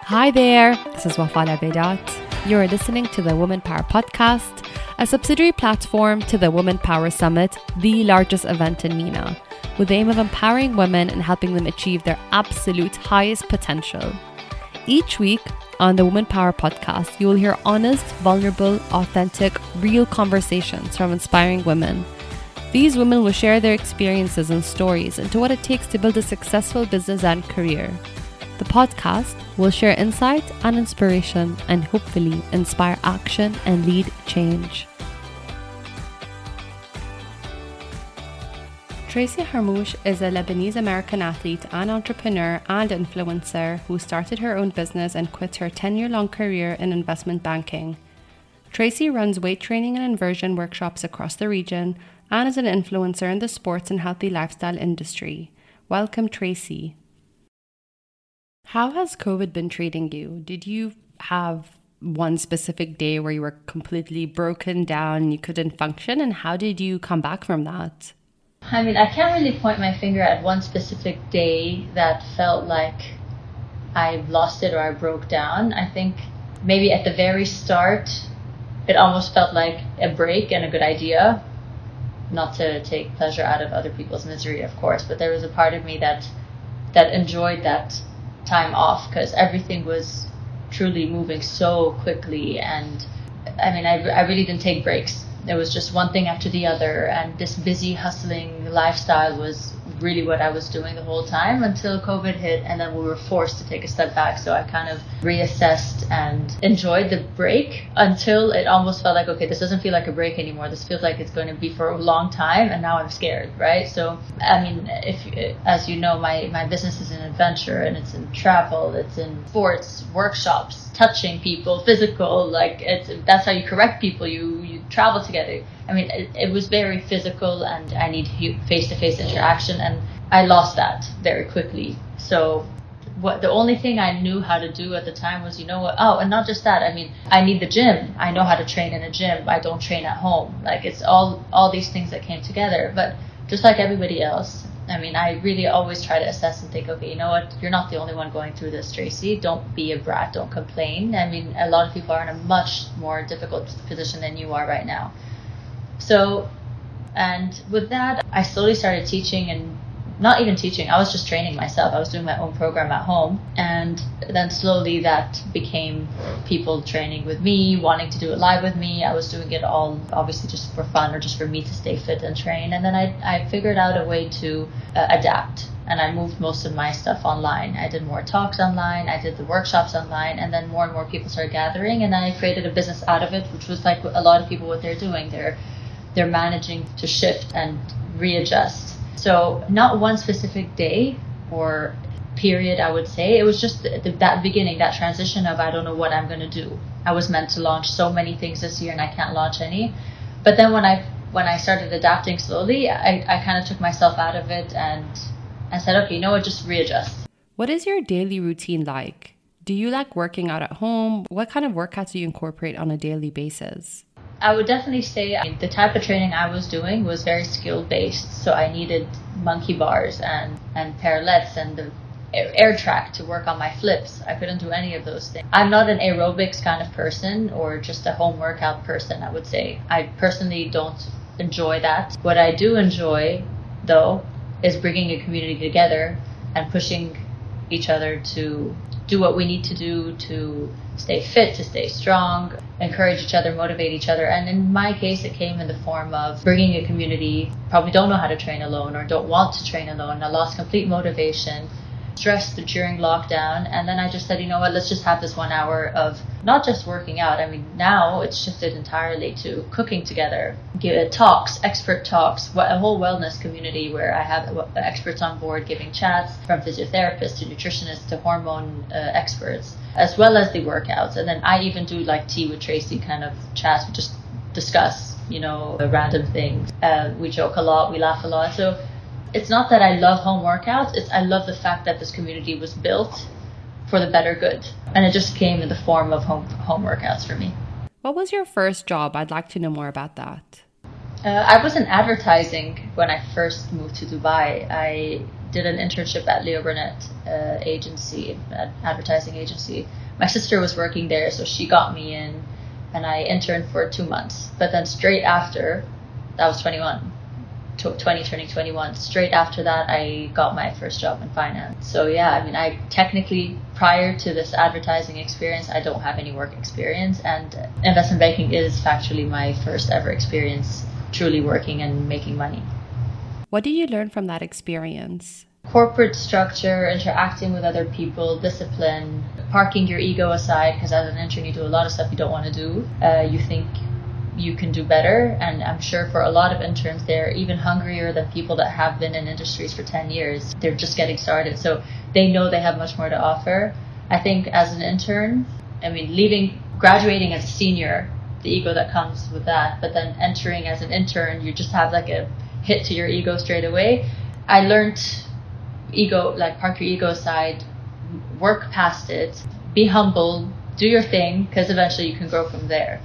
Hi there, this is Wafala Vedat. You're listening to the Women Power Podcast, a subsidiary platform to the Women Power Summit, the largest event in MENA, with the aim of empowering women and helping them achieve their absolute highest potential. Each week on the Women Power Podcast, you will hear honest, vulnerable, authentic, real conversations from inspiring women. These women will share their experiences and stories into what it takes to build a successful business and career. The podcast will share insight and inspiration and hopefully inspire action and lead change. Tracy Harmouche is a Lebanese-American athlete and entrepreneur and influencer who started her own business and quit her 10-year-long career in investment banking. Tracy runs weight training and inversion workshops across the region and is an influencer in the sports and healthy lifestyle industry. Welcome, Tracy. How has COVID been treating you? Did you have one specific day where you were completely broken down and you couldn't function? And how did you come back from that? I mean, I can't really point my finger at one specific day that felt like I lost it or I broke down. I think maybe at the very start, it almost felt like a break and a good idea. Not to take pleasure out of other people's misery, of course, but there was a part of me that enjoyed that time off because everything was truly moving so quickly. And I mean, I really didn't take breaks. It was just one thing after the other, and this busy, hustling lifestyle was really what I was doing the whole time until COVID hit, and then we were forced to take a step back. So I kind of reassessed and enjoyed the break until it almost felt like, okay, this doesn't feel like a break anymore. This feels like it's going to be for a long time, and now I'm scared, right? So, I mean, as you know, my business is in adventure, and it's in travel, it's in sports, workshops, touching people, physical, like that's how you correct people, you travel together. I mean, it was very physical, and I need face-to-face interaction, and I lost that very quickly. So the only thing I knew how to do at the time was, and not just that, I mean, I need the gym. I know how to train in a gym. I don't train at home. Like, it's all these things that came together. But just like everybody else, I mean, I really always try to assess and think, okay, you know what? You're not the only one going through this, Tracy. Don't be a brat. Don't complain. I mean, a lot of people are in a much more difficult position than you are right now. So, and with that, I slowly started teaching, and not even teaching, I was just training myself. I was doing my own program at home. And then slowly that became people training with me, wanting to do it live with me. I was doing it all obviously just for fun or just for me to stay fit and train. And then I figured out a way to adapt. And I moved most of my stuff online. I did more talks online. I did the workshops online. And then more and more people started gathering. And I created a business out of it, which was like a lot of people, what they're doing. They're managing to shift and readjust. So not one specific day or period, I would say. It was just that beginning, that transition of I don't know what I'm going to do. I was meant to launch so many things this year and I can't launch any. But then when I started adapting slowly, I kind of took myself out of it and said, okay, you know what, just readjust. What is your daily routine like? Do you like working out at home? What kind of workouts do you incorporate on a daily basis? I would definitely say the type of training I was doing was very skill-based. So I needed monkey bars and parallettes and the air track to work on my flips. I couldn't do any of those things. I'm not an aerobics kind of person or just a home workout person, I would say. I personally don't enjoy that. What I do enjoy, though, is bringing a community together and pushing each other to do what we need to do to stay fit, to stay strong, encourage each other, motivate each other. And in my case, it came in the form of bringing a community, probably don't know how to train alone or don't want to train alone. I lost complete motivation, stressed during lockdown. And then I just said, you know what, let's just have this 1 hour of not just working out. I mean, now it's shifted entirely to cooking together, give talks, expert talks, a whole wellness community where I have experts on board giving chats from physiotherapists to nutritionists to hormone experts, as well as the workouts. And then I even do like tea with Tracy kind of chats. We just discuss, random things. We joke a lot, we laugh a lot. So it's not that I love home workouts, I love the fact that this community was built for the better good. And it just came in the form of home workouts for me. What was your first job? I'd like to know more about that. I was in advertising when I first moved to Dubai. I did an internship at Leo Burnett agency, an advertising agency. My sister was working there, so she got me in, and I interned for 2 months. But then straight after, that was 20 turning 21, straight after that I got my first job in finance. So yeah, I mean, I technically, prior to this advertising experience, I don't have any work experience, and investment banking is factually my first ever experience truly working and making money. What did you learn from that experience? Corporate structure, interacting with other people, discipline, parking your ego aside, because as an intern you do a lot of stuff you don't want to do. You think you can do better, and I'm sure for a lot of interns they're even hungrier than people that have been in industries for 10 years. They're just getting started, so they know they have much more to offer. I think as an intern, I mean, graduating as a senior, the ego that comes with that, but then entering as an intern, you just have like a hit to your ego straight away. I learned ego, like park your ego aside, work past it, be humble, do your thing, because eventually you can grow from there.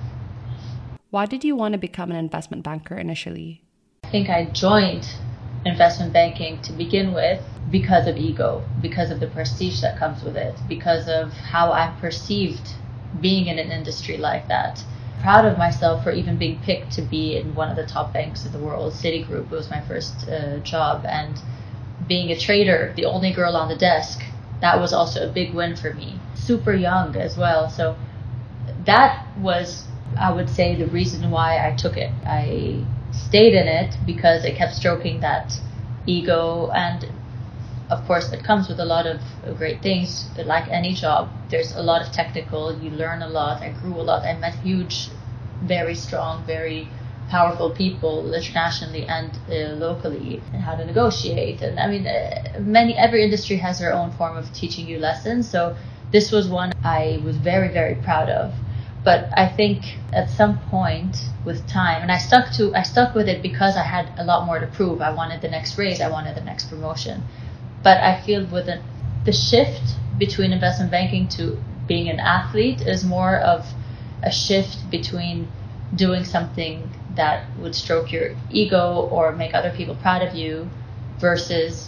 Why did you want to become an investment banker initially? I think I joined investment banking to begin with because of ego, because of the prestige that comes with it, because of how I'm perceived being in an industry like that. Proud of myself for even being picked to be in one of the top banks of the world. Citigroup was my first job, and being a trader, the only girl on the desk, that was also a big win for me. Super young as well, so that was, I would say, the reason why I took it. I stayed in it because it kept stroking that ego, and of course it comes with a lot of great things. Like any job, there's a lot of technical, you learn a lot. I grew a lot. I met huge, very strong, very powerful people internationally and locally, and how to negotiate. And I mean, every industry has their own form of teaching you lessons, so this was one I was very, very proud of. But I think at some point with time, and I stuck with it because I had a lot more to prove. I wanted the next raise, I wanted the next promotion. But I feel with the shift between investment banking to being an athlete is more of a shift between doing something that would stroke your ego or make other people proud of you versus,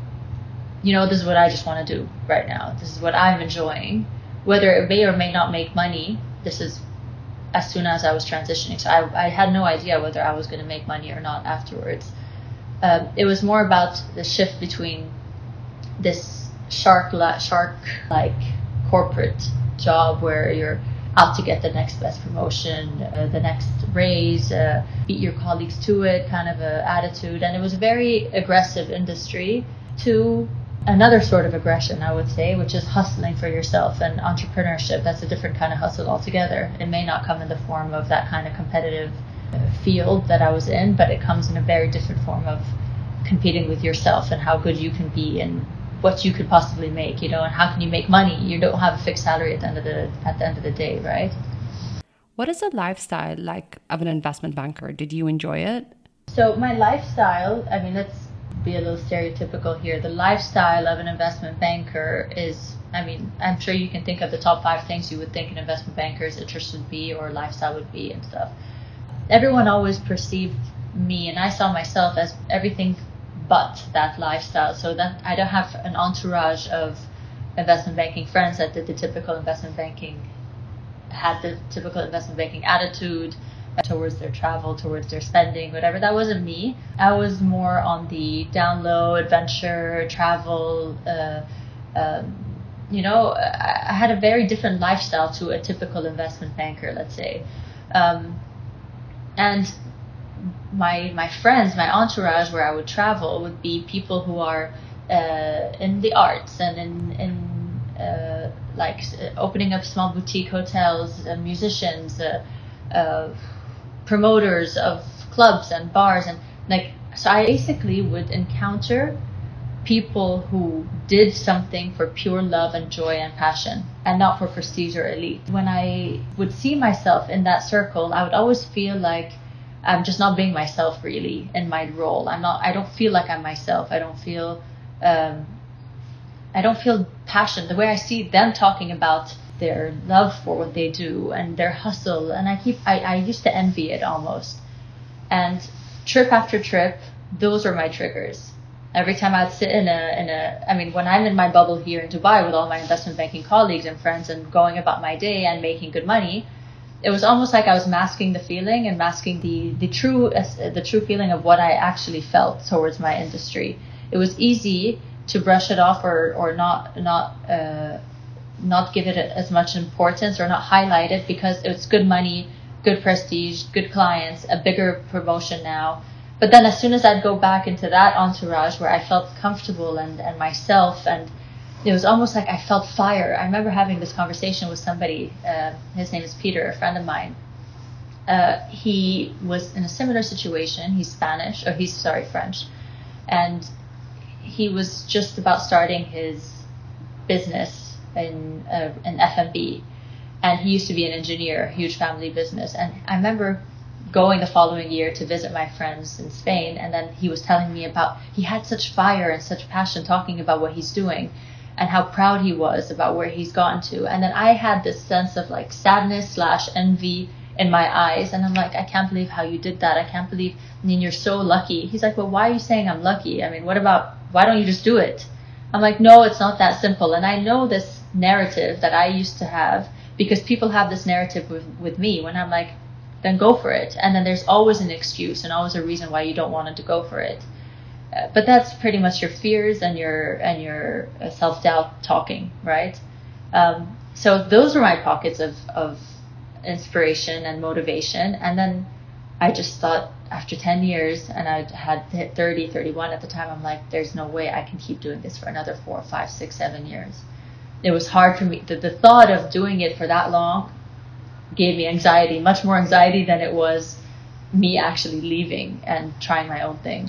this is what I just want to do right now. This is what I'm enjoying. Whether it may or may not make money, this is as soon as I was transitioning. So I had no idea whether I was going to make money or not afterwards. It was more about the shift between this shark-like corporate job where you're out to get the next best promotion, the next raise, beat your colleagues to it kind of a attitude. And it was a very aggressive industry, to another sort of aggression, I would say, which is hustling for yourself and entrepreneurship. That's a different kind of hustle altogether. It may not come in the form of that kind of competitive field that I was in, but it comes in a very different form of competing with yourself and how good you can be and what you could possibly make, and how can you make money. You don't have a fixed salary at the end of the day, right? What is the lifestyle like of an investment banker? Did you enjoy it? So my lifestyle, I mean, let's be a little stereotypical here. The lifestyle of an investment banker is, I mean, I'm sure you can think of the top 5 things you would think an investment banker's interest would be or lifestyle would be and stuff. Everyone always perceived me, and I saw myself, as everything but that lifestyle. So that I don't have an entourage of investment banking friends that did the typical investment banking, had the typical investment banking attitude towards their travel, towards their spending, whatever. That wasn't me. I was more on the down low, adventure, travel. I had a very different lifestyle to a typical investment banker, let's say. And my friends, my entourage where I would travel would be people who are in the arts and in opening up small boutique hotels, musicians, promoters of clubs and bars, and so I basically would encounter people who did something for pure love and joy and passion and not for prestige or elite. When I would see myself in that circle, I would always feel like I'm just not being myself really in my role. I don't feel like I'm myself. I don't feel passion. The way I see them talking about their love for what they do and their hustle, and I used to envy it almost. And trip after trip, those were my triggers. Every time I'd sit when I'm in my bubble here in Dubai with all my investment banking colleagues and friends and going about my day and making good money, it was almost like I was masking the feeling and masking the true feeling of what I actually felt towards my industry. It was easy to brush it off or not give it as much importance or not highlight it because it's good money, good prestige, good clients, a bigger promotion now. But then as soon as I'd go back into that entourage where I felt comfortable and myself, and it was almost like I felt fire. I remember having this conversation with somebody, his name is Peter, a friend of mine. He was in a similar situation. He's French. And he was just about starting his business in F&B. And he used to be an engineer, huge family business. And I remember going the following year to visit my friends in Spain, and then he was telling me about, he had such fire and such passion talking about what he's doing and how proud he was about where he's gotten to. And then I had this sense of like sadness / envy in my eyes, and I'm like, I can't believe how you did that. You're so lucky. He's like, well, why are you saying I'm lucky? I mean, why don't you just do it? I'm like, no, it's not that simple. And I know this narrative that I used to have because people have this narrative with me when I'm like, then go for it. And then there's always an excuse and always a reason why you don't want to go for it. But that's pretty much your fears and your self-doubt talking, right? So those were my pockets of inspiration and motivation. And then I just thought after 10 years, and I had hit 30, 31 at the time, I'm like, there's no way I can keep doing this for another 4, 5, 6, 7 years. It was hard for me. The thought of doing it for that long gave me anxiety, much more anxiety than it was me actually leaving and trying my own thing.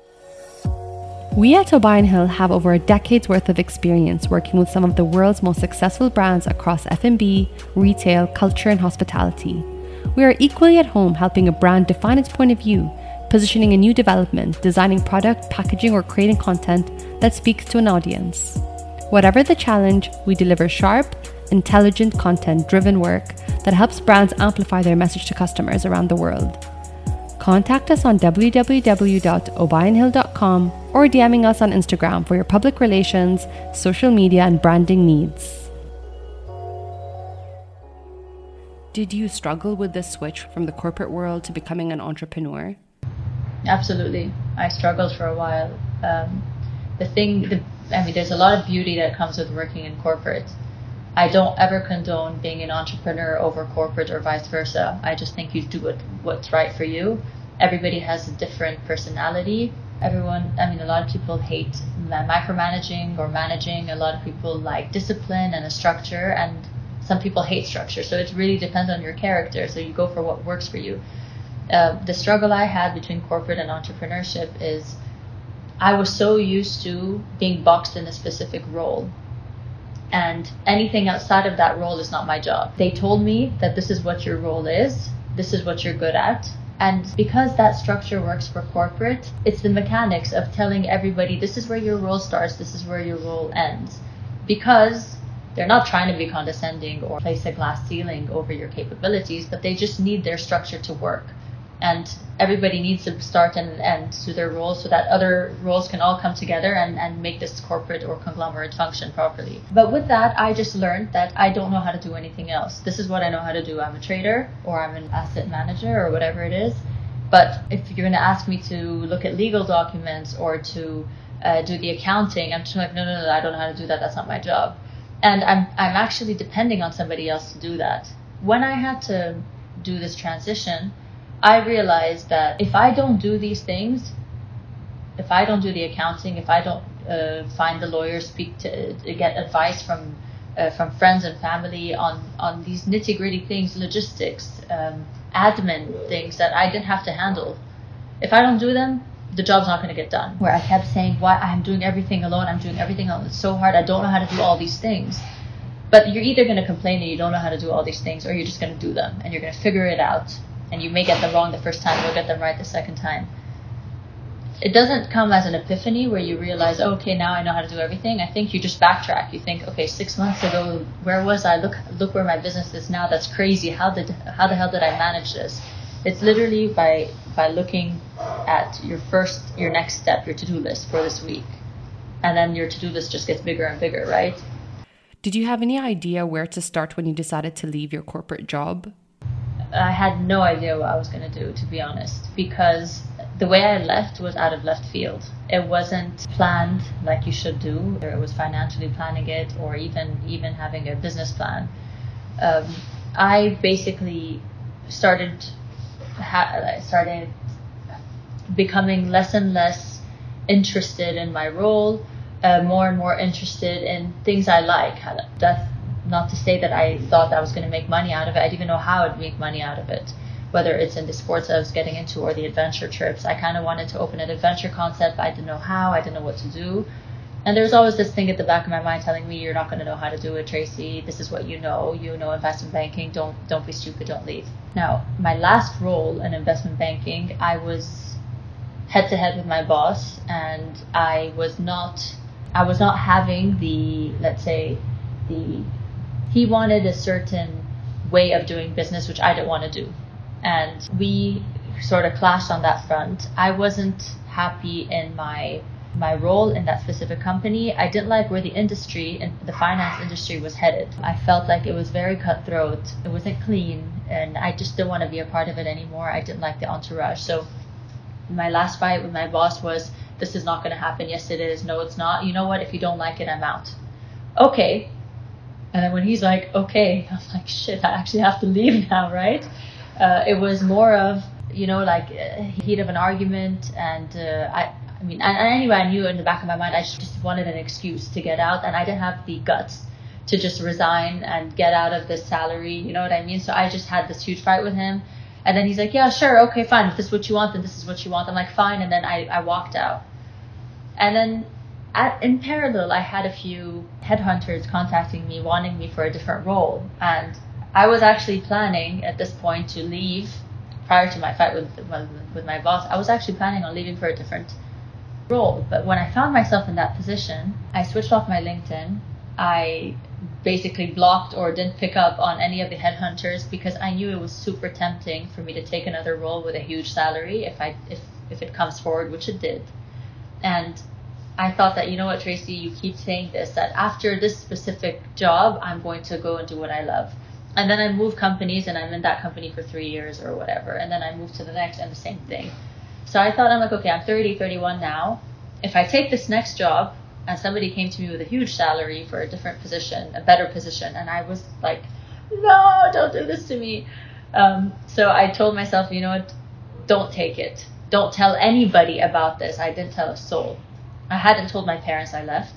We at Obayan Hill have over a decade's worth of experience working with some of the world's most successful brands across F&B, retail, culture and hospitality. We are equally at home helping a brand define its point of view, positioning a new development, designing product, packaging or creating content that speaks to an audience. Whatever the challenge, we deliver sharp, intelligent, content-driven work that helps brands amplify their message to customers around the world. Contact us on www.obayanhill.com or DMing us on Instagram for your public relations, social media and branding needs. Did you struggle with this switch from the corporate world to becoming an entrepreneur? Absolutely. I struggled for a while. There's a lot of beauty that comes with working in corporate. I don't ever condone being an entrepreneur over corporate or vice versa. I just think you do what's right for you. Everybody has a different personality. A lot of people hate micromanaging or managing. A lot of people like discipline and a structure, and some people hate structure. So it really depends on your character. So you go for what works for you. The struggle I had between corporate and entrepreneurship is I was so used to being boxed in a specific role. And anything outside of that role is not my job. They told me that this is what your role is, this is what you're good at. And because that structure works for corporate, it's the mechanics of telling everybody this is where your role starts, this is where your role ends. Because they're not trying to be condescending or place a glass ceiling over your capabilities, but they just need their structure to work. And everybody needs to start and end to their roles so that other roles can all come together and make this corporate or conglomerate function properly. But with that, I just learned that I don't know how to do anything else. This is what I know how to do. I'm a trader or I'm an asset manager or whatever it is. But if you're going to ask me to look at legal documents or to do the accounting, I'm just like, no, I don't know how to do that. That's not my job. And I'm actually depending on somebody else to do that. When I had to do this transition, I realized that if I don't do these things, if I don't do the accounting, if I don't find the lawyers, get advice from friends and family on these nitty-gritty things, logistics, admin things that I didn't have to handle, if I don't do them, the job's not going to get done. Where I kept saying, why I'm doing everything alone, it's so hard, I don't know how to do all these things. But you're either going to complain that you don't know how to do all these things, or you're just going to do them and you're going to figure it out. And you may get them wrong the first time, you'll get them right the second time. It doesn't come as an epiphany where you realize, oh, okay, now I know how to do everything. I think you just backtrack. You think, okay, 6 months ago, where was I? Look where my business is now. That's crazy. How the hell did I manage this? It's literally by looking at your next step, your to-do list for this week. And then your to-do list just gets bigger and bigger, right? Did you have any idea where to start when you decided to leave your corporate job? I had no idea what I was going to do, to be honest, because the way I left was out of left field. It wasn't planned like you should do, or it was financially planning it, or even having a business plan. I basically started becoming less and less interested in my role, more and more interested in things I like. That's not to say that I thought I was going to make money out of it. I didn't even know how I'd make money out of it, whether it's in the sports I was getting into or the adventure trips. I kind of wanted to open an adventure concept, but I didn't know how, I didn't know what to do. And there's always this thing at the back of my mind telling me, you're not going to know how to do it, Tracy. This is what you know investment banking. Don't be stupid, don't leave. Now, my last role in investment banking, I was head to head with my boss, and I was not having he wanted a certain way of doing business, which I didn't want to do. And we sort of clashed on that front. I wasn't happy in my role in that specific company. I didn't like where the industry and the finance industry was headed. I felt like it was very cutthroat. It wasn't clean, and I just didn't want to be a part of it anymore. I didn't like the entourage. So my last fight with my boss was, this is not going to happen. Yes, it is. No, it's not. You know what? If you don't like it, I'm out. Okay. And then when he's like, okay, I'm like, shit, I actually have to leave now, right? It was more of, heat of an argument. And anyway, I knew in the back of my mind, I just wanted an excuse to get out. And I didn't have the guts to just resign and get out of this salary. You know what I mean? So I just had this huge fight with him. And then he's like, yeah, sure, okay, fine. If this is what you want, then this is what you want. I'm like, fine. And then I walked out. And then in parallel, I had a few headhunters contacting me, wanting me for a different role. And I was actually planning at this point to leave prior to my fight with my boss. I was actually planning on leaving for a different role. But when I found myself in that position, I switched off my LinkedIn. I basically blocked or didn't pick up on any of the headhunters because I knew it was super tempting for me to take another role with a huge salary if it comes forward, which it did. And I thought that, you know what, Tracy, you keep saying this, that after this specific job, I'm going to go and do what I love. And then I move companies, and I'm in that company for 3 years or whatever. And then I move to the next, and the same thing. So I thought, I'm like, okay, I'm 30, 31 now. If I take this next job, and somebody came to me with a huge salary for a different position, a better position, and I was like, no, don't do this to me. So I told myself, you know what, don't take it. Don't tell anybody about this. I didn't tell a soul. I hadn't told my parents I left.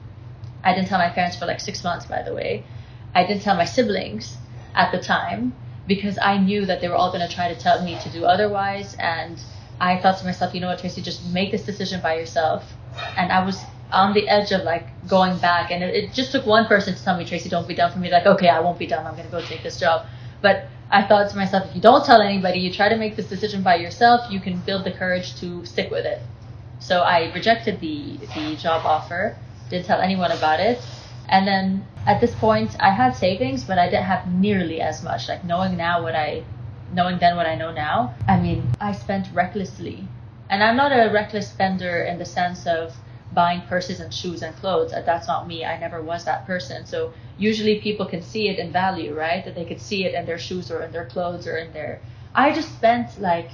I didn't tell my parents for like 6 months, by the way. I didn't tell my siblings at the time because I knew that they were all going to try to tell me to do otherwise. And I thought to myself, you know what, Tracy, just make this decision by yourself. And I was on the edge of like going back. And it just took one person to tell me, Tracy, don't be done for me. Like, okay, I won't be done. I'm going to go take this job. But I thought to myself, if you don't tell anybody, you try to make this decision by yourself, you can build the courage to stick with it. So I rejected the job offer, didn't tell anyone about it. And then at this point, I had savings, but I didn't have nearly as much. Like knowing then what I know now, I mean, I spent recklessly. And I'm not a reckless spender in the sense of buying purses and shoes and clothes. That's not me. I never was that person. So usually people can see it in value, right? That they could see it in their shoes or in their clothes or in their... I just spent like...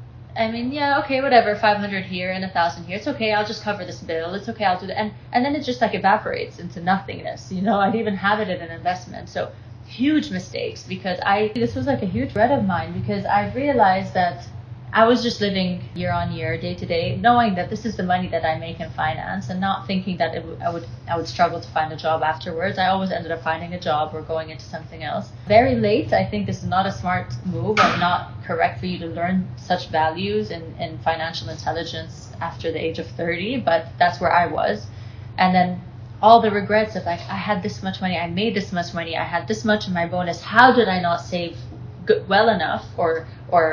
yeah, okay, whatever, 500 here and 1,000 here. It's okay, I'll just cover this bill. It's okay, I'll do that. And then it just like evaporates into nothingness. I didn't even have it in an investment. So huge mistakes because this was like a huge dread of mine because I realized that I was just living year on year, day to day, knowing that this is the money that I make in finance and not thinking that I would struggle to find a job afterwards. I always ended up finding a job or going into something else. Very late, I think this is not a smart move and not correct for you to learn such values in financial intelligence after the age of 30, but that's where I was. And then all the regrets of like, I had this much money, I made this much money, I had this much in my bonus. How did I not save well enough or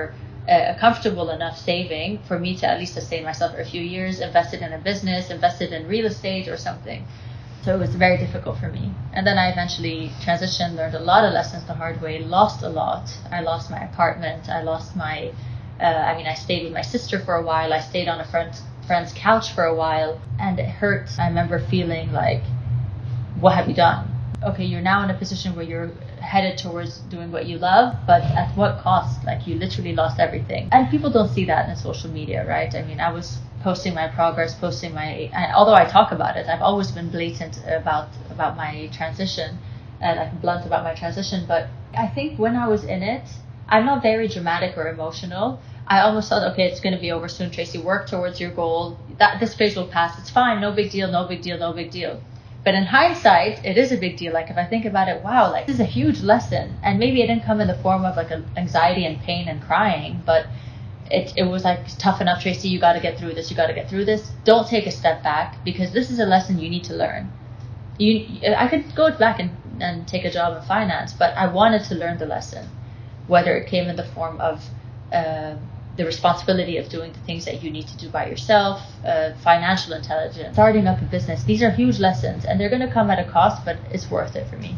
a comfortable enough saving for me to at least sustain myself for a few years, invested in a business, invested in real estate or something. So it was very difficult for me. And then I eventually transitioned, learned a lot of lessons the hard way, lost a lot. I lost my apartment. I lost my, I stayed with my sister for a while. I stayed on a friend's couch for a while, and it hurt. I remember feeling like, what have you done? Okay, you're now in a position where you're headed towards doing what you love, but at what cost? Like, you literally lost everything. And people don't see that in social media, right? I mean, I was posting my progress, although I talk about it, I've always been blatant about my transition, like blunt about my transition. But I think when I was in it, I'm not very dramatic or emotional. I almost thought, okay, it's going to be over soon, Tracy. Work towards your goal. This phase will pass. It's fine. No big deal. No big deal. No big deal. But in hindsight, it is a big deal. Like, if I think about it, wow, like, this is a huge lesson. And maybe it didn't come in the form of like anxiety and pain and crying, but it was like, tough enough, Tracy, you got to get through this. You got to get through this. Don't take a step back, because this is a lesson you need to learn. I could go back and take a job in finance, but I wanted to learn the lesson, whether it came in the form of the responsibility of doing the things that you need to do by yourself, financial intelligence, starting up a business. These are huge lessons, and they're going to come at a cost, but it's worth it for me.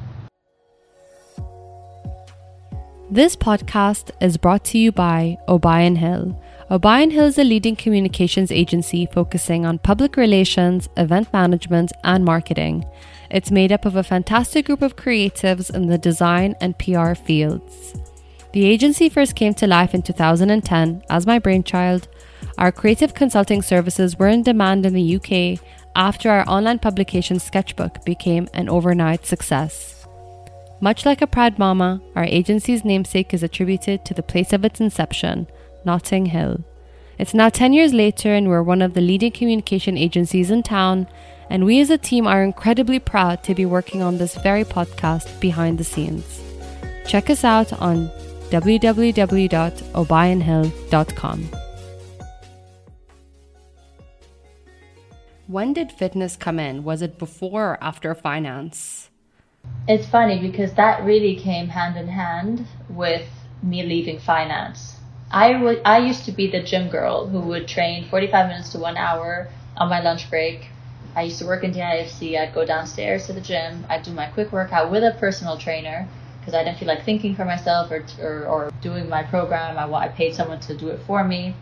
This podcast is brought to you by O'Brien Hill. O'Brien Hill is a leading communications agency focusing on public relations, event management, and marketing. It's made up of a fantastic group of creatives in the design and PR fields. The agency first came to life in 2010 as my brainchild. Our creative consulting services were in demand in the UK after our online publication Sketchbook became an overnight success. Much like a proud mama, our agency's namesake is attributed to the place of its inception, Notting Hill. It's now 10 years later, and we're one of the leading communication agencies in town, and we as a team are incredibly proud to be working on this very podcast behind the scenes. Check us out on www.obrionhill.com. When did fitness come in? Was it before or after finance? It's funny, because that really came hand in hand with me leaving finance. I used to be the gym girl who would train 45 minutes to 1 hour on my lunch break. I used to work in the IFC. I'd go downstairs to the gym. I'd do my quick workout with a personal trainer, because I didn't feel like thinking for myself or doing my program. I paid someone to do it for me.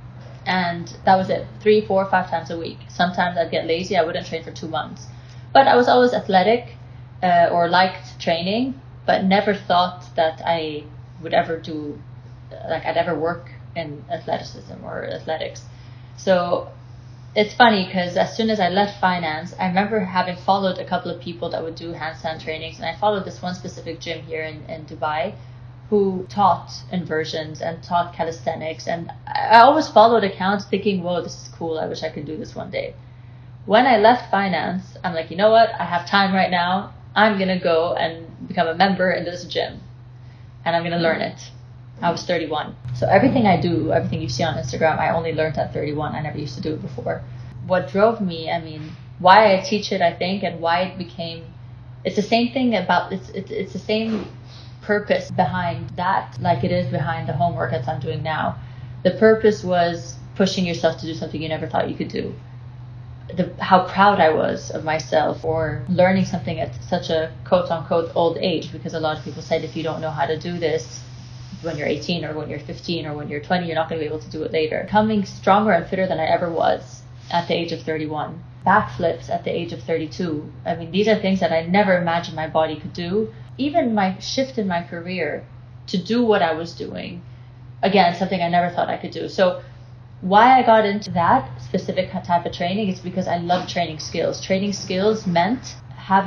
And that was it. 3, 4, 5 times a week. Sometimes I'd get lazy. I wouldn't train for 2 months. But I was always athletic or liked training, but never thought that I would ever do, like, I'd ever work in athleticism or athletics. So it's funny, because as soon as I left finance, I remember having followed a couple of people that would do handstand trainings, and I followed this one specific gym here in Dubai who taught inversions and taught calisthenics, and I always followed accounts thinking, whoa, this is cool, I wish I could do this one day. When I left finance, I'm like, you know what, I have time right now, I'm going to go and become a member in this gym, and I'm going to learn it. I was 31. So everything I do, everything you see on Instagram, I only learned at 31. I never used to do it before. What drove me, why I teach it, I think, and why it became, it's the same thing about, it's the same purpose behind that, like it is behind the home workouts I'm doing now. The purpose was pushing yourself to do something you never thought you could do. How proud I was of myself for learning something at such a quote-unquote old age, because a lot of people said, if you don't know how to do this when you're 18 or when you're 15 or when you're 20, you're not going to be able to do it later. Becoming stronger and fitter than I ever was at the age of 31. Backflips at the age of 32. These are things that I never imagined my body could do. Even my shift in my career to do what I was doing, again, something I never thought I could do. So why I got into that specific type of training is because I love training skills. Training skills meant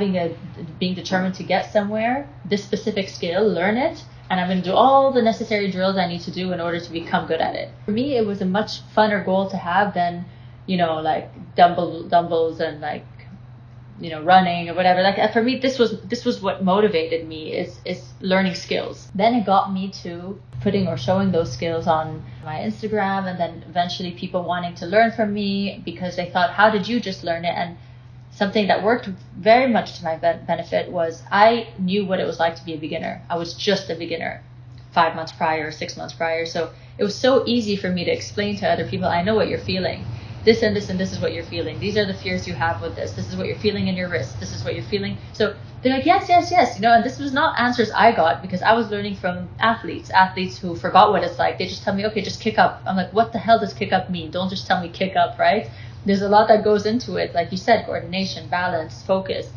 being determined to get somewhere, this specific skill, learn it, and I'm going to do all the necessary drills I need to do in order to become good at it. For me, it was a much funner goal to have than, like dumbbells and like, running or whatever. Like, for me, this was what motivated me is learning skills. Then it got me to putting or showing those skills on my Instagram, and then eventually people wanting to learn from me because they thought, how did you just learn it? And something that worked very much to my benefit was I knew what it was like to be a beginner. I was just a beginner 5 months prior, 6 months prior. So it was so easy for me to explain to other people, I know what you're feeling. this and this and this is what you're feeling. These are the fears you have with this. This is what you're feeling in your wrist. This is what you're feeling. So they're like, yes, yes, yes. You know, and this was not answers I got because I was learning from athletes who forgot what it's like. They just tell me, okay, just kick up. I'm like, what the hell does kick up mean? Don't just tell me kick up, right? There's a lot that goes into it. Like you said, coordination, balance, focus.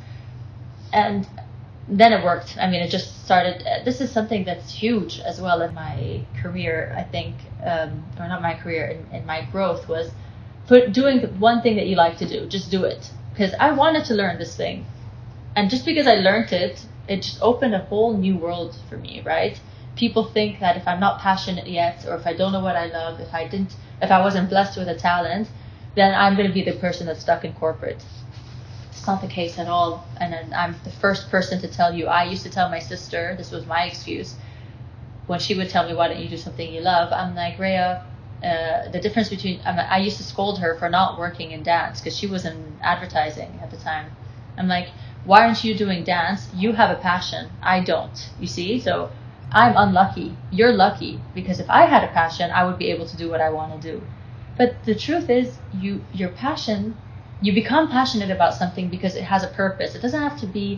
And then it worked. I mean, it just started. This is something that's huge as well in my career, I think, or not my career, in my growth was doing one thing that you like to do. Just do it. Because I wanted to learn this thing. And just because I learned it, it just opened a whole new world for me, right? People think that if I'm not passionate yet, or if I don't know what I love, if I wasn't blessed with a talent, then I'm going to be the person that's stuck in corporate. It's not the case at all. And then I'm the first person to tell you. I used to tell my sister, this was my excuse, when she would tell me, why don't you do something you love? I'm like, Rhea, the difference between, I used to scold her for not working in dance because she was in advertising at the time. I'm like, why aren't you doing dance? You have a passion. I don't. You see? So I'm unlucky. You're lucky because if I had a passion, I would be able to do what I want to do. But the truth is, your passion, you become passionate about something because it has a purpose. It doesn't have to be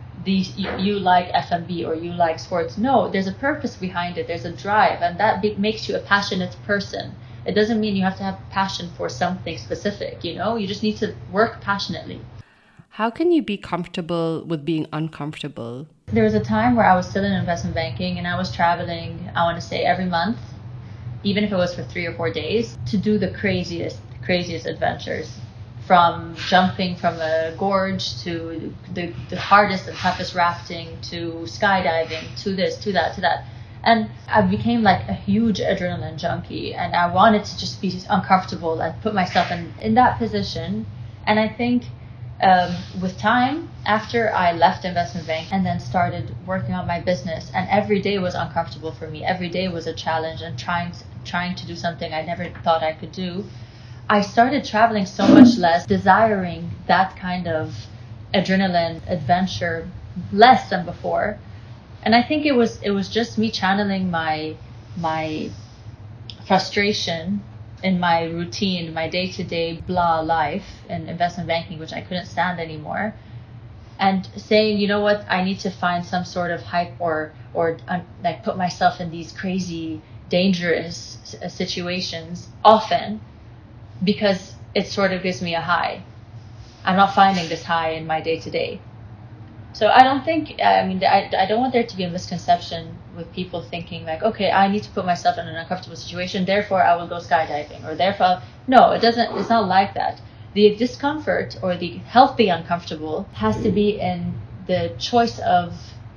you like FMB or you like sports. No, there's a purpose behind it. There's a drive, and that makes you a passionate person. It doesn't mean you have to have passion for something specific, you know? You just need to work passionately. How can you be comfortable with being uncomfortable? There was a time where I was still in investment banking and I was traveling, I want to say every month, even if it was for 3 or 4 days, to do the craziest adventures. From jumping from a gorge to the hardest and toughest rafting to skydiving to this, to that, to that. And I became like a huge adrenaline junkie and I wanted to just be uncomfortable and put myself in that position. And I think with time, after I left investment bank and then started working on my business, and every day was uncomfortable for me. Every day was a challenge and trying to do something I never thought I could do. I started traveling so much less, desiring that kind of adrenaline adventure less than before. And I think it was just me channeling my frustration in my routine, my day-to-day blah life in investment banking, which I couldn't stand anymore, and saying, you know what, I need to find some sort of hype or like put myself in these crazy, dangerous situations often, because it sort of gives me a high. I'm not finding this high in my day-to-day. So I don't think, I don't want there to be a misconception with people thinking like, okay, I need to put myself in an uncomfortable situation, therefore I will go skydiving, or therefore, no, it's not like that. The discomfort or the healthy uncomfortable has to be in the choice of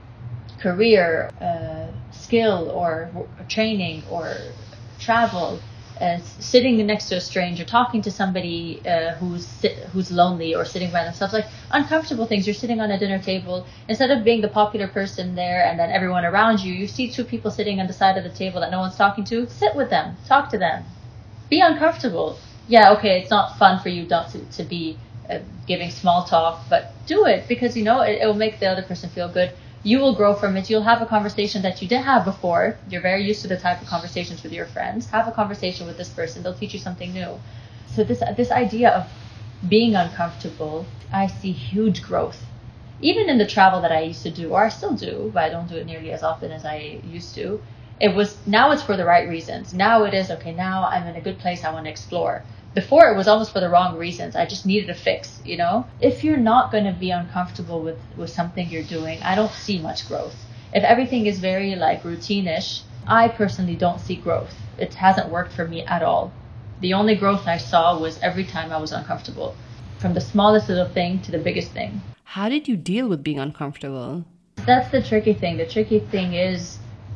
career, skill, or training, or travel, sitting next to a stranger, talking to somebody who's lonely or sitting by themselves, like uncomfortable things. You're sitting on a dinner table, instead of being the popular person there and then everyone around you, you see 2 people sitting on the side of the table that no one's talking to. Sit with them, talk to them, be uncomfortable. Yeah, okay, it's not fun for you to be giving small talk, but do it because you know it will make the other person feel good. You will grow from it. You'll have a conversation that you didn't have before. You're very used to the type of conversations with your friends. Have a conversation with this person. They'll teach you something new. So this idea of being uncomfortable, I see huge growth. Even in the travel that I used to do, or I still do, but I don't do it nearly as often as I used to. Now it's for the right reasons. Now it is, okay, now I'm in a good place. I want to explore. Before it was almost for the wrong reasons. I just needed a fix, you know? If you're not going to be uncomfortable with something you're doing, I don't see much growth. If everything is very like routine-ish, I personally don't see growth. It hasn't worked for me at all. The only growth I saw was every time I was uncomfortable. From the smallest little thing to the biggest thing. How did you deal with being uncomfortable? That's the tricky thing. The tricky thing is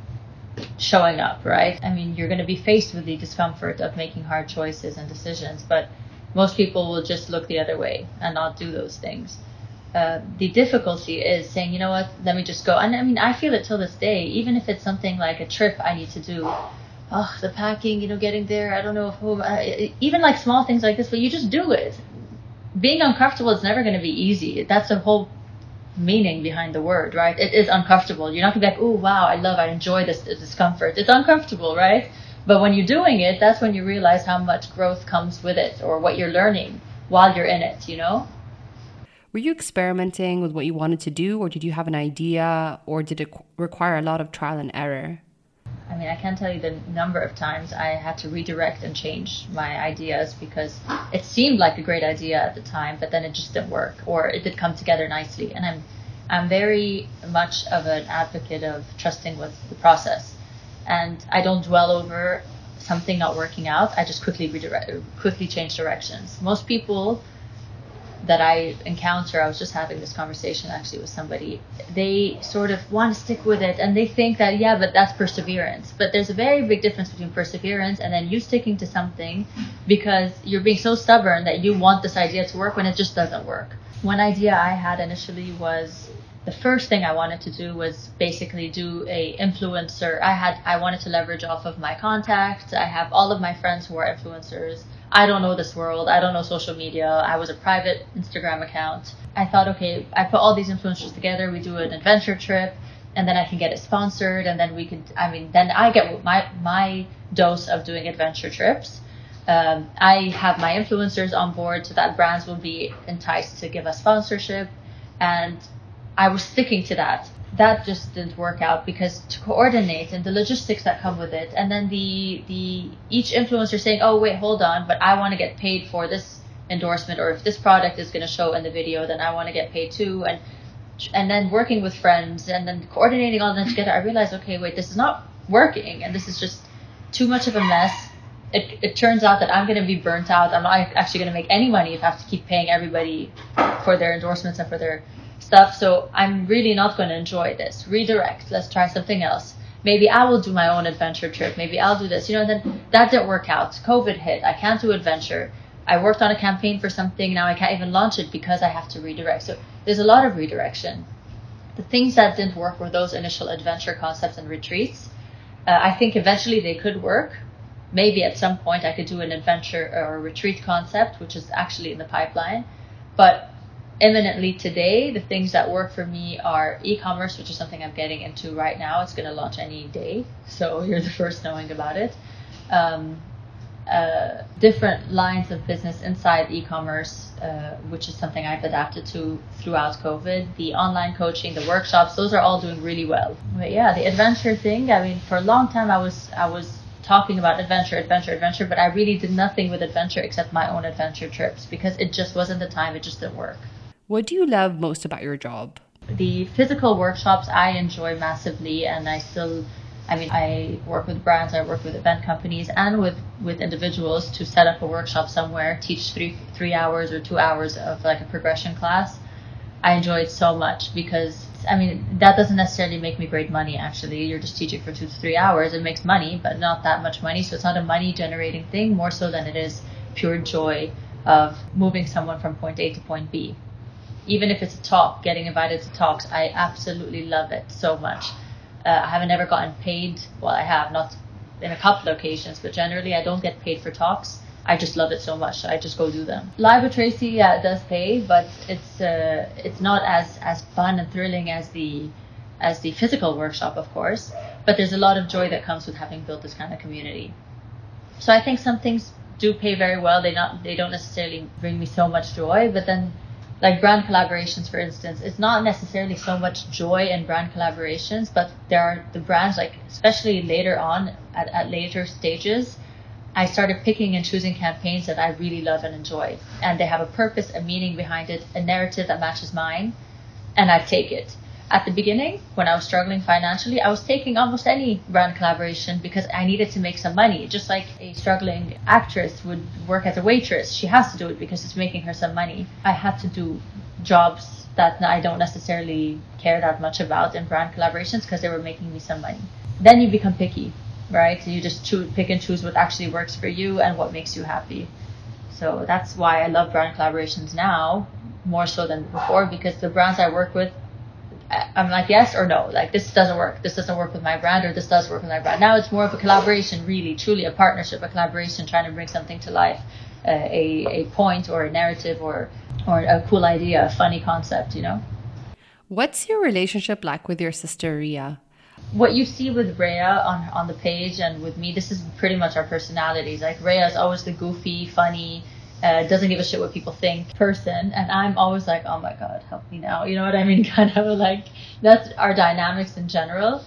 showing up, right? I mean, you're going to be faced with the discomfort of making hard choices and decisions, but most people will just look the other way and not do those things. The difficulty is saying, you know what, let me just go. And I mean, I feel it till this day, even if it's something like a trip I need to do. Oh, the packing, you know, getting there, I don't know who, even like small things like this, but you just do it. Being uncomfortable is never going to be easy. That's the whole meaning behind the word, right? It is uncomfortable. You're not gonna be like, oh wow, I enjoy this discomfort. It's uncomfortable, right? But when you're doing it, that's when you realize how much growth comes with it, or what you're learning while you're in it, you know? Were you experimenting with what you wanted to do, or did you have an idea, or did it require a lot of trial and error? I mean, I can't tell you the number of times I had to redirect and change my ideas because it seemed like a great idea at the time, but then it just didn't work, or it did come together nicely. And I'm very much of an advocate of trusting with the process. And I don't dwell over something not working out. I just quickly change directions. Most people that I encounter, I was just having this conversation actually with somebody, they sort of want to stick with it and they think that, yeah, but that's perseverance. But there's a very big difference between perseverance and then you sticking to something because you're being so stubborn that you want this idea to work when it just doesn't work. One idea I had initially was, the first thing I wanted to do was basically do a influencer. I wanted to leverage off of my contacts. I have all of my friends who are influencers. I don't know this world. I don't know social media. I was a private Instagram account. I thought, okay, I put all these influencers together. We do an adventure trip and then I can get it sponsored. And then then I get my dose of doing adventure trips. I have my influencers on board so that brands will be enticed to give us sponsorship. And I was sticking to that. That just didn't work out because to coordinate and the logistics that come with it, and then each influencer saying, oh wait, hold on, but I want to get paid for this endorsement, or if this product is going to show in the video, then I want to get paid too, and then working with friends and then coordinating all that together, I realized, okay, wait, this is not working and this is just too much of a mess. It turns out that I'm going to be burnt out. I'm not actually going to make any money if I have to keep paying everybody for their endorsements and for their stuff. So I'm really not going to enjoy this. Redirect. Let's try something else. Maybe I will do my own adventure trip. Maybe I'll do this. And then that didn't work out. COVID hit. I can't do adventure. I worked on a campaign for something. Now I can't even launch it because I have to redirect. So there's a lot of redirection. The things that didn't work were those initial adventure concepts and retreats. I think eventually they could work. Maybe at some point I could do an adventure or a retreat concept, which is actually in the pipeline. But imminently today, the things that work for me are e-commerce, which is something I'm getting into right now. It's going to launch any day, so you're the first knowing about it. Different lines of business inside e-commerce, which is something I've adapted to throughout COVID. The online coaching, the workshops, those are all doing really well. But yeah, the adventure thing, I mean, for a long time I was talking about adventure, but I really did nothing with adventure except my own adventure trips because it just wasn't the time. It just didn't work. What do you love most about your job? The physical workshops I enjoy massively, and I work with brands, I work with event companies and with individuals to set up a workshop somewhere, teach 3 hours or 2 hours of like a progression class. I enjoy it so much because that doesn't necessarily make me great money. Actually, you're just teaching for 2 to 3 hours. It makes money, but not that much money. So it's not a money generating thing, more so than it is pure joy of moving someone from point A to point B. Even if it's a talk, getting invited to talks, I absolutely love it so much. I haven't ever gotten paid. Well, I have, not in a couple of occasions, but generally I don't get paid for talks. I just love it so much. I just go do them. Live with Tracy, yeah, it does pay, but it's not as fun and thrilling as the physical workshop, of course. But there's a lot of joy that comes with having built this kind of community. So I think some things do pay very well. They don't necessarily bring me so much joy, but then like brand collaborations, for instance, it's not necessarily so much joy in brand collaborations, but there are the brands, like especially later on at later stages, I started picking and choosing campaigns that I really love and enjoy. And they have a purpose, a meaning behind it, a narrative that matches mine, and I take it. At the beginning, when I was struggling financially, I was taking almost any brand collaboration because I needed to make some money. Just like a struggling actress would work as a waitress. She has to do it because it's making her some money. I had to do jobs that I don't necessarily care that much about in brand collaborations because they were making me some money. Then you become picky, right? So you just pick and choose what actually works for you and what makes you happy. So that's why I love brand collaborations now more so than before, because the brands I work with, I'm like, yes or no, like this doesn't work with my brand, or this does work with my brand. Now it's more of a collaboration, really, truly a partnership, a collaboration, trying to bring something to life, a point or a narrative or a cool idea, a funny concept, you know. What's your relationship like with your sister Ria? what you see with Rhea on the page and with me, this is pretty much our personalities. Like Rhea is always the goofy, funny, doesn't give a shit what people think person, and I'm always like, oh my god, help me now. You know what I mean? Kind of like that's our dynamics in general.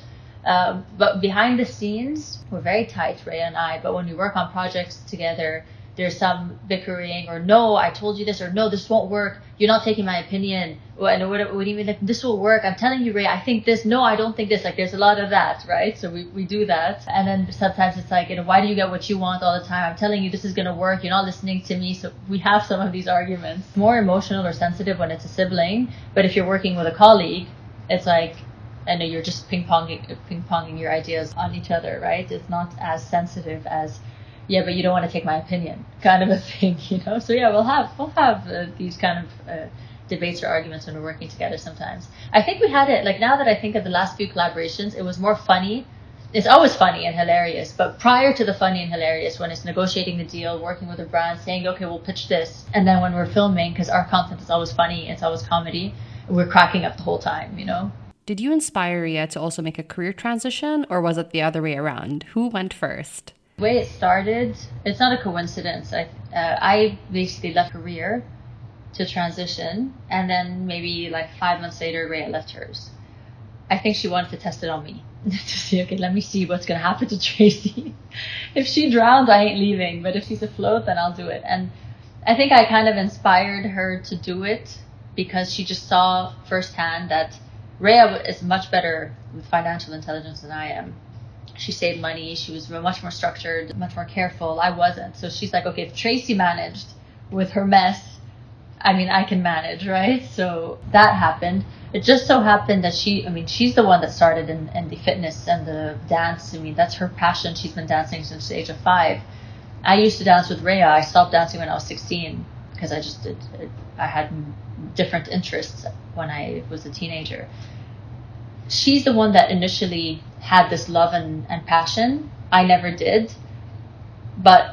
But behind the scenes, we're very tight, Rhea and I. But when we work on projects together, there's some bickering, or no, I told you this, or no, this won't work. You're not taking my opinion. What do you mean? Like, this will work. I'm telling you, Ray, I think this. No, I don't think this. Like, there's a lot of that, right? So we do that. And then sometimes it's like, why do you get what you want all the time? I'm telling you this is going to work. You're not listening to me. So we have some of these arguments. More emotional or sensitive when it's a sibling. But if you're working with a colleague, it's like, I know you're just ping-ponging your ideas on each other, right? It's not as sensitive as, yeah, but you don't want to take my opinion, kind of a thing, So yeah, we'll have these kind of debates or arguments when we're working together sometimes. I think we had it, like now that I think of the last few collaborations, it was more funny. It's always funny and hilarious, but prior to the funny and hilarious, when it's negotiating the deal, working with a brand, saying, okay, we'll pitch this. And then when we're filming, because our content is always funny, it's always comedy, we're cracking up the whole time, Did you inspire Rhea to also make a career transition, or was it the other way around? Who went first? The way it started, it's not a coincidence. I basically left career to transition, and then maybe like 5 months later, Rhea left hers. I think she wanted to test it on me to see, okay, let me see what's going to happen to Tracy. If she drowns, I ain't leaving, but if she's afloat, then I'll do it. And I think I kind of inspired her to do it because she just saw firsthand that Rhea is much better with financial intelligence than I am. She saved money. She was much more structured, much more careful. I wasn't. So she's like, okay, if Tracy managed with her mess, I mean, I can manage, right? So that happened. It just so happened that she's the one that started in the fitness and the dance. I mean, that's her passion. She's been dancing since the age of 5. I used to dance with Rhea. I stopped dancing when I was 16 because I had different interests when I was a teenager. She's the one that initially had this love and passion. I never did, but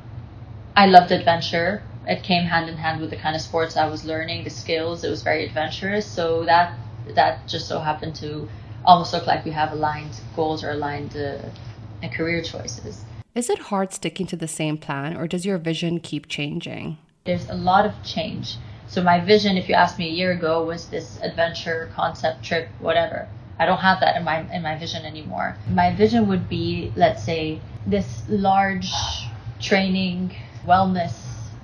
I loved adventure. It came hand in hand with the kind of sports I was learning, the skills. It was very adventurous. So that just so happened to almost look like we have aligned goals or aligned career choices. Is it hard sticking to the same plan, or does your vision keep changing? There's a lot of change. So my vision, if you asked me a year ago, was this adventure, concept, trip, whatever. I don't have that in my vision anymore. My vision would be, let's say, this large training, wellness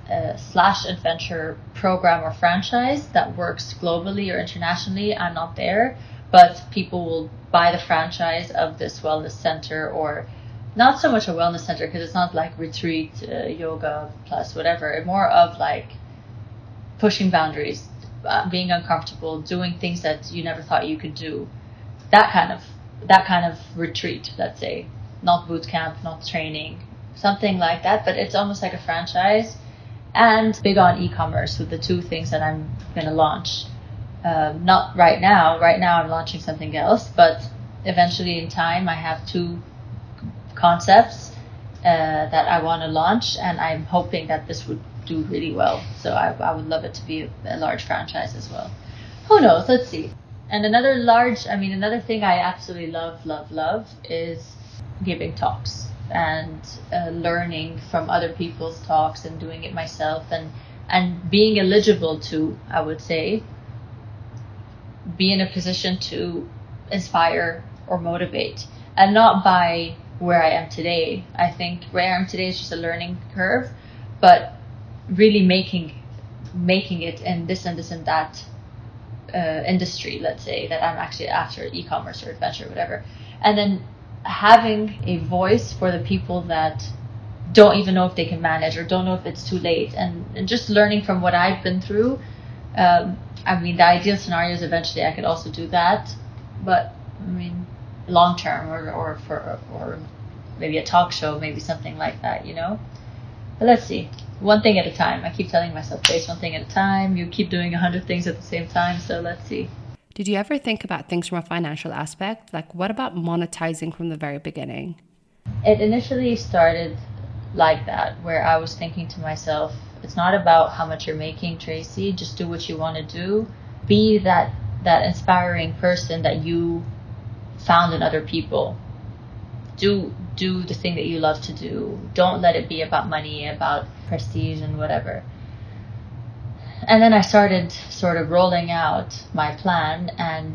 / adventure program or franchise that works globally or internationally. I'm not there, but people will buy the franchise of this wellness center, or not so much a wellness center because it's not like retreat, yoga plus whatever. More of like pushing boundaries, being uncomfortable, doing things that you never thought you could do. That kind of retreat, let's say, not boot camp, not training, something like that. But it's almost like a franchise, and big on e-commerce with the 2 things that I'm going to launch. Not right now. Right now I'm launching something else, but eventually in time I have 2 concepts that I want to launch, and I'm hoping that this would do really well. So I would love it to be a large franchise as well. Who knows? Let's see. And another thing I absolutely love is giving talks and learning from other people's talks and doing it myself and being eligible to, I would say, be in a position to inspire or motivate, and not by where I am today. I think where I am today is just a learning curve, but really making it in this and that industry, let's say, that I'm actually after, e-commerce or adventure, whatever. And then having a voice for the people that don't even know if they can manage or don't know if it's too late, and just learning from what I've been through. The ideal scenario is eventually I could also do that, but long term or maybe a talk show, maybe something like that, But let's see. One thing at a time. I keep telling myself, face one thing at a time. You keep doing 100 things at the same time. So let's see. Did you ever think about things from a financial aspect? Like, what about monetizing from the very beginning? It initially started like that, where I was thinking to myself, it's not about how much you're making, Tracy. Just do what you want to do. Be that inspiring person that you found in other people. Do the thing that you love to do. Don't let it be about money, about prestige and whatever. And then I started sort of rolling out my plan, and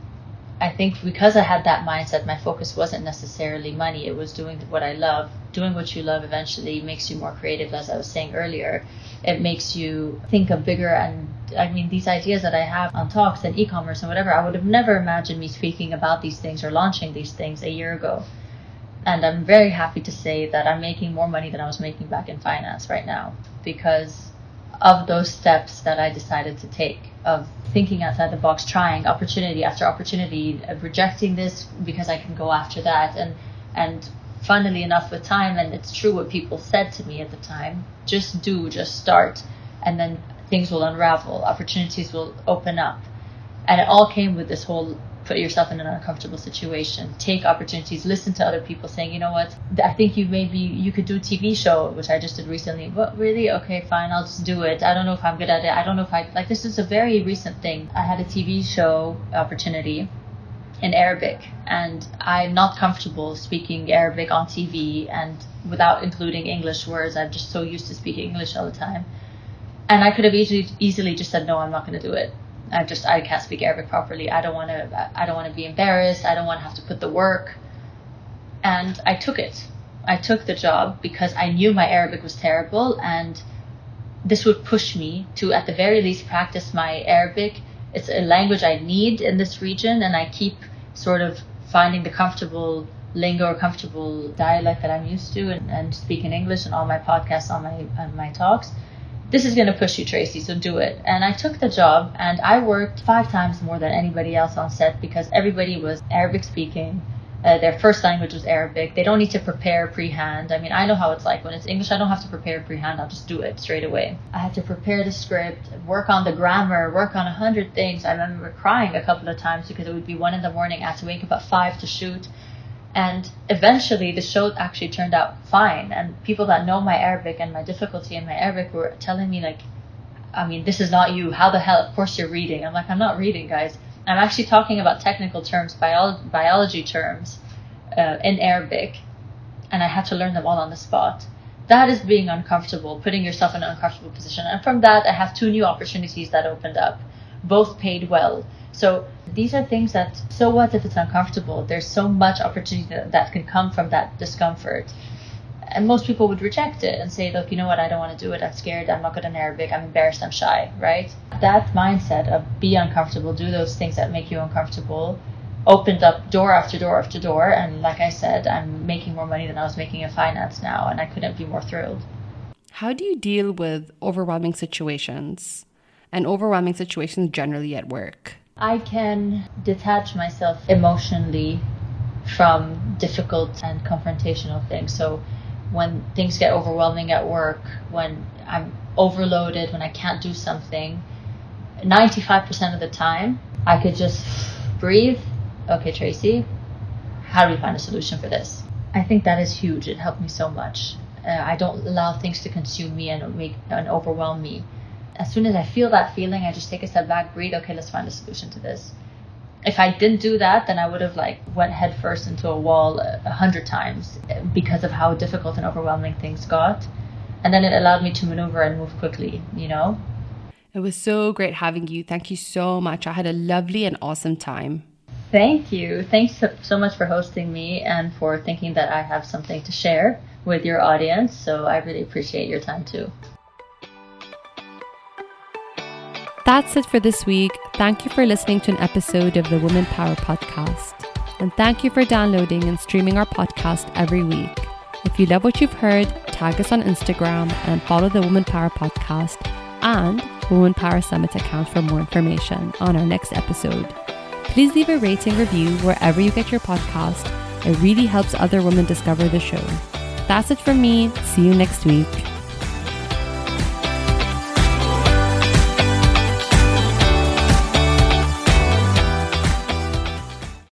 I think because I had that mindset, my focus wasn't necessarily money. It was doing what I love. Doing what you love eventually makes you more creative, as I was saying earlier. It makes you think of bigger, and I mean, these ideas that I have on talks and e-commerce and whatever, I would have never imagined me speaking about these things or launching these things a year ago. And I'm very happy to say that I'm making more money than I was making back in finance right now because of those steps that I decided to take, of thinking outside the box, trying opportunity after opportunity, rejecting this because I can go after that. And funnily enough, with time, and it's true what people said to me at the time, just start, and then things will unravel, opportunities will open up. And it all came with this whole put yourself in an uncomfortable situation, take opportunities, listen to other people saying, you know what, I think you could do a TV show, which I just did recently. What, really? Okay, fine, I'll just do it. I don't know if I'm good at it. I don't know if this is a very recent thing. I had a TV show opportunity in Arabic, and I'm not comfortable speaking Arabic on TV and without including English words. I'm just so used to speaking English all the time. And I could have easily just said, no, I'm not going to do it. I can't speak Arabic properly. I don't want to be embarrassed. I don't want to have to put the work. And I took it. I took the job because I knew my Arabic was terrible, and this would push me to, at the very least, practice my Arabic. It's a language I need in this region, and I keep sort of finding the comfortable lingo or comfortable dialect that I'm used to and speak in English in all my podcasts, on my talks. This is going to push you, Tracy, so do it. And I took the job, and I worked 5 times more than anybody else on set because everybody was Arabic speaking. Their first language was Arabic. They don't need to prepare pre-hand. I mean, I know how it's like. When it's English, I don't have to prepare pre-hand. I'll just do it straight away. I had to prepare the script, work on the grammar, work on 100 things. I remember crying a couple of times because it would be 1 a.m. I had to wake up at 5 to shoot. And eventually the show actually turned out fine. And people that know my Arabic and my difficulty in my Arabic were telling me, like, I mean, this is not you. How the hell? Of course you're reading. I'm like, I'm not reading, guys. I'm actually talking about technical terms, biology terms in Arabic. And I had to learn them all on the spot. That is being uncomfortable, putting yourself in an uncomfortable position. And from that, I have 2 new opportunities that opened up. Both paid well. So these are things that, so what if it's uncomfortable? There's so much opportunity that can come from that discomfort. And most people would reject it and say, look, you know what, I don't want to do it. I'm scared. I'm not good in Arabic. I'm embarrassed. I'm shy, right? That mindset of be uncomfortable, do those things that make you uncomfortable, opened up door after door after door. And like I said, I'm making more money than I was making in finance now. And I couldn't be more thrilled. How do you deal with overwhelming situations and overwhelming situations generally at work? I can detach myself emotionally from difficult and confrontational things. So when things get overwhelming at work, when I'm overloaded, when I can't do something, 95% of the time, I could just breathe. Okay, Tracy, how do we find a solution for this? I think that is huge. It helped me so much. I don't allow things to consume me and overwhelm me. As soon as I feel that feeling, I just take a step back, breathe. Okay, let's find a solution to this. If I didn't do that, then I would have went headfirst into a wall 100 times because of how difficult and overwhelming things got. And then it allowed me to maneuver and move quickly, you know? It was so great having you. Thank you so much. I had a lovely and awesome time. Thank you. Thanks so much for hosting me and for thinking that I have something to share with your audience. So I really appreciate your time too. That's it for this week. Thank you for listening to an episode of the Woman Power Podcast. And thank you for downloading and streaming our podcast every week. If you love what you've heard, tag us on Instagram and follow the Woman Power Podcast and Woman Power Summit account for more information on our next episode. Please leave a rating review wherever you get your podcast. It really helps other women discover the show. That's it from me. See you next week.